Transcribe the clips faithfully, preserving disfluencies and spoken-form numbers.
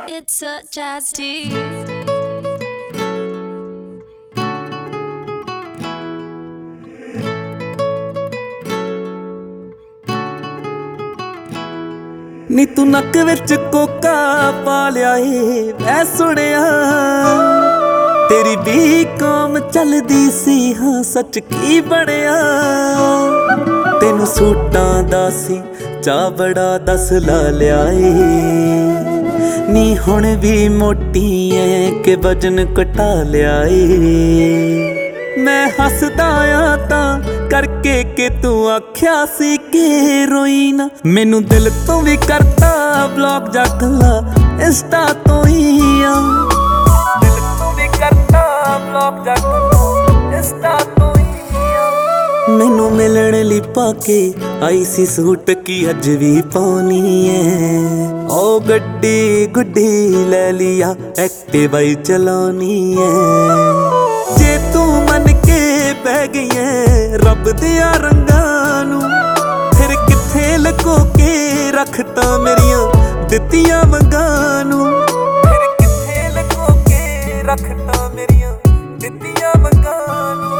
It's such as tea. ਨੀ ਤੂੰ ਨੱਕ ਵਿੱਚ ਕੋਕਾ ਪਾ ਲਿਆ ਏ ਮੈਂ ਸੁਣਿਆ ਤੇਰੀ ਵੀ ਕੌਮ ਚੱਲਦੀ ਸੀ ਹਾਂ ਸੱਚ ਕੀ ਬਣਿਆ ਤੈਨੂੰ ਸੂਟਾਂ ਦਾ ਸੀ ਚਾ ਬੜਾ ਦਸ ਲਾ ਲਿਆ ਏ ਨੀ ਹੁਣ ਵੀ ਮੋਟੀ ਐ ਕਿ ਵਜਨ ਘਟਾ ਲਿਆ ਏ ਮੈਂ ਹੱਸਦਾ ਆ ਤਾਂ ਕਰਕੇ ਕਿ ਤੂੰ ਆਖਿਆ ਸੀ ਕਿ ਰੋਈ ਨਾ ਮੈਨੂੰ ਦਿਲ ਤੋਂ ਵੀ ਕਰਤਾ ਬਲੌਕ ਜੱਟਲਾ ਇੰਸਟਾ ਤੋਂ ਹੀ ਆ ਦਿਲ ਤੋਂ ਵੀ ਕਰਤਾ ਬਲੌਕ ਜੱਟਲਾ ਇੰਸਟਾ ਤੋਂ ਹੀ ਆ ਮੈਨੂੰ ਮਿਲਣ ਲਈ ਪਾ ਕੇ ਆਈ ਸੀ ਸੂਟ ਕੀ ਅੱਜ ਵੀ ਪਾਉਣੀ ਐ ਓ ਗੱਡੀ ਗੁੱਡੀ ਲੈ ਲਿਆ ਐਕਟਿਵਾ ਹੀ ਚਲਾਉਣੀ ਐ ਜੇ ਤੂੰ ਮੰਨ ਕੇ ਬਹਿ ਗਈ ਐ ਰੱਬ ਦਿਆਂ ਰੰਗਾਂ ਨੂੰ ਫਿਰ ਕਿੱਥੇ ਲੁਕੋ ਕੇ ਰੱਖਤਾ ਮੇਰੀਆਂ ਦਿੱਤੀਆਂ ਮੰਗਾਂ ਨੂੰ ਫਿਰ ਕਿੱਥੇ ਲੁਕੋ ਕੇ ਰੱਖਤਾ ਮੇਰੀਆਂ ਦਿੱਤੀਆਂ ਮੰਗਾਂ ਨੂੰ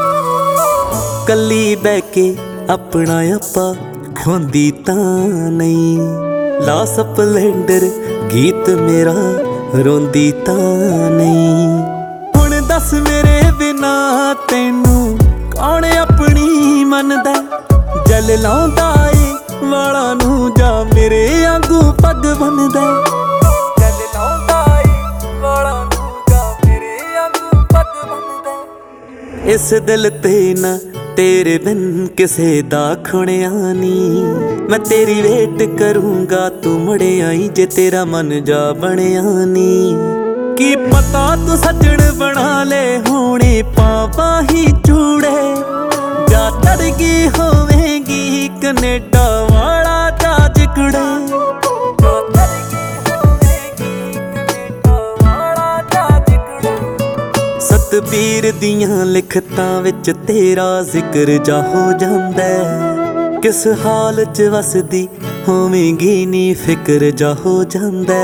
ਕੱਲੀ ਬਹਿ ਕੇ ਆਪਣਾ ਆਪਾ ਖੋਂਦੀ ਤਾਂ ਨਹੀਂ ਲਾ ਸਪਲੈਂਡਰ ਗੀਤ ਮੇਰਾ ਰੋਂਦੀ ਤਾਂ ਨਹੀਂ ਹੁਣ ਦੱਸ ਮੇਰੇ ਬਿਨਾ ਤੈਨੂੰ ਕੌਣ ਆਪਣੀ ਮੰਨਦਾ ਜਲ ਲਾਉਂਦਾ ਏ ਵਾਲਾਂ ਨੂੰ ਜਾਂ ਮੇਰੇ ਆਂਗੂ ਪੱਗ ਬੰਨਦਾ ਜਲ ਲਾਉਂਦਾ ਏ ਵਾਲਾਂ ਨੂੰ ਜਾਂ ਮੇਰੇ ਆਂਗੂ ਪੱਗ ਬੰਨਦਾ ਇਸ ਦਿਲ ਤੇ ਨਾ ਤੇਰੇ ਬਿਨ ਕਿਸੇ ਦਾ ਖੁਣਿਆ ਨੀ ਮੈਂ ਤੇਰੀ ਵੇਟ ਕਰੂੰਗਾ ਤੂੰ ਮੁੜ ਆਈ ਜੇ ਤੇਰਾ ਮਨ ਜਾ ਬਣਿਆ ਨੀ ਕੀ ਪਤਾ ਤੂੰ ਸੱਜਣ ਬਣਾ ਲੈ ਹੋਣੇ ਪਾਵਾਂ ਹੀ ਚੂੜੇ ਜਾਂ ਤੜ ਗਈ ਹੋਵੇਂਗੀ ਕੈਨੇਡਾ ਵਾਲਾ ਜਾਜ ਕੁੜੇ ਜਾਂ ਤੜ ਗਈ ਹੋਵੇਂਗੀ ਕੈਨੇਡਾ ਵਾਲਾ ਜਾਜ ਕੁੜੇ ਸਤਬੀਰ ਦੀਆਂ ਲਿਖਤਾਂ ਵਿੱਚ ਤੇਰਾ ਜ਼ਿਕਰ ਜਾ ਹੋ ਜਾਂਦਾ ਕਿਸ ਹਾਲ 'ਚ ਵਸਦੀ ਹੋਵੇਂਗੀ ਨੀ ਫਿਕਰ ਜਾ ਹੋ ਜਾਂਦਾ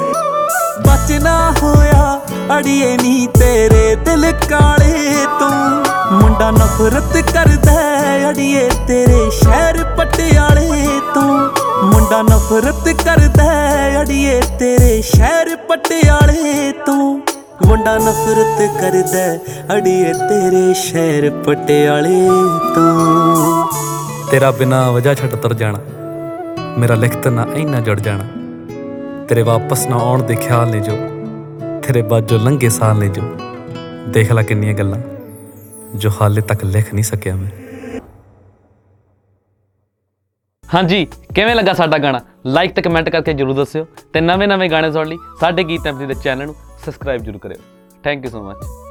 ਬਚਨਾ ਹੋਇਆ ਅੜੀਏ ਨੀ ਤੇਰੇ ਦਿਲ ਕਾਲੇ ਤੋਂ ਮੁੰਡਾ ਨਫ਼ਰਤ ਕਰਦਾ ਅੜੀਏ ਤੇਰੇ ਸ਼ਹਿਰ ਪਟਿਆਲੇ ਤੋਂ ਮੁੰਡਾ ਨਫ਼ਰਤ ਕਰਦਾ ਅੜੀਏ ਤੇਰੇ ਸ਼ਹਿਰ ਪਟਿਆਲੇ ਤੋਂ ਮੁੰਡਾ ਨਫ਼ਰਤ ਕਰਦਾ ਅੜੀਏ ਤੇਰੇ ਸ਼ਹਿਰ ਪਟਿਆਲੇ ਤੋਂ ਤੇਰਾ ਬਿਨਾ ਵਜ੍ਹਾ ਛੱਡ ਤੁਰ ਜਾਣਾ ਮੇਰਾ ਲਿਖਤ ਨਾ ਇੰਨਾ ਜੁੜ ਜਾਣਾ ਤੇਰੇ ਵਾਪਸ ਨਾ ਆਉਣ ਦੇ ਖਿਆਲ ਨੇ ਜੋ ਤੇਰੇ ਬਾਅਦ ਜੋ ਲੰਘੇ ਸਾਲ ਨੇ ਜੋ ਦੇਖ ਲੈ ਕਿੰਨੀਆਂ ਗੱਲਾਂ ਜੋ ਹਾਲੇ ਤੱਕ ਲਿਖ ਨਹੀਂ ਸਕਿਆ ਮੈਂ ਹਾਂਜੀ ਕਿਵੇਂ ਲੱਗਾ ਸਾਡਾ ਗਾਣਾ ਲਾਈਕ ਤੇ ਕਮੈਂਟ ਕਰਕੇ ਜ਼ਰੂਰ ਦੱਸਿਓ ਤੇ ਨਵੇਂ ਨਵੇਂ ਗਾਣੇ ਸੁਣਨ ਲਈ ਸਾਡੇ ਗੀਤ ਐਮ ਸੀ ਦੇ ਚੈਨਲ ਨੂੰ ਸਬਸਕ੍ਰਾਈਬ ਜ਼ਰੂਰ ਕਰਿਓ ਥੈਂਕ ਯੂ ਸੋ ਮਚ।